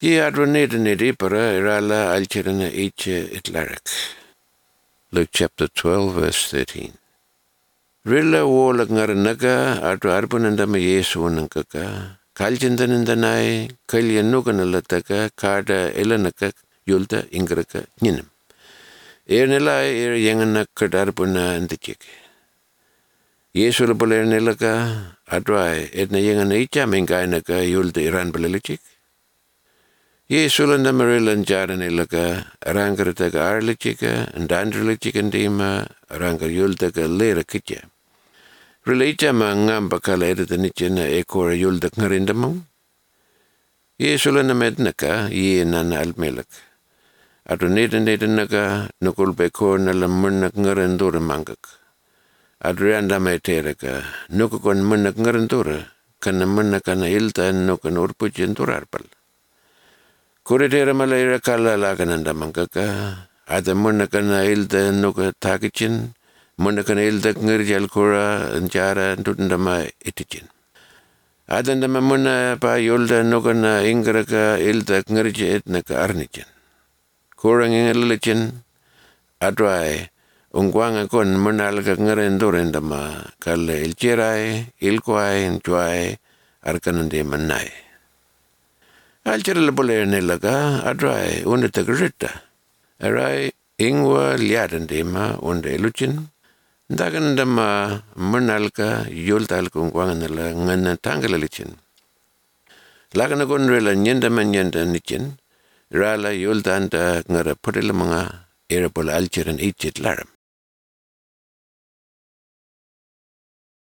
Ye adronedinidi para irala alchirana iche itlarak. Luke chapter 12, verse 13. Rilla wolag ngaranaga adu arbunandama Yesu nangkaka. Kaljindanandanai kalyanuganalataga kada elanaka yulta ingraka ninam. Ernela yanganak kadarbuna antichik. Yesu labolernilaga adwai etna yangana icha mengainaka yulta iran balalichik. Yesu landamarilan jaranilaga arangarataga arlichika and andrilichikandima arangar yultaga lera kitya. Relita ma ngamba kala editanichina ekora yuldak ngarindamang. Yesu landamednaka ye nana almelak. Atu nedanaka nukulbeko nalamunak ngarandura mangak. Adrianda meteraka nukukon munak ngarandura kana munakana ilta nukan urpuchin turarpal. Kuritera malaira kala lagananda mangaka. Ada munakana ilta nuka takichin. Munakana ilta ngirjal kura njara tutundama itichin. Adandama muna pa yulda nukana ingraka ilta ngirja etnaka arnichin. Kurang ingalichin adwai ungwanga kon munalga ngarendurendama kala ilchirai ilkwai nchuai arkanande manai. Alchira labole nelaga adrai unitagrita. Arai ingwa liadandema unde luchin. Daganandama munalka yultalka ungwanganala ngana tangalalichin. Lagana gunrela nyenda nichin. Rala yultanda ngara putilamanga irapol alchiran ichit laram.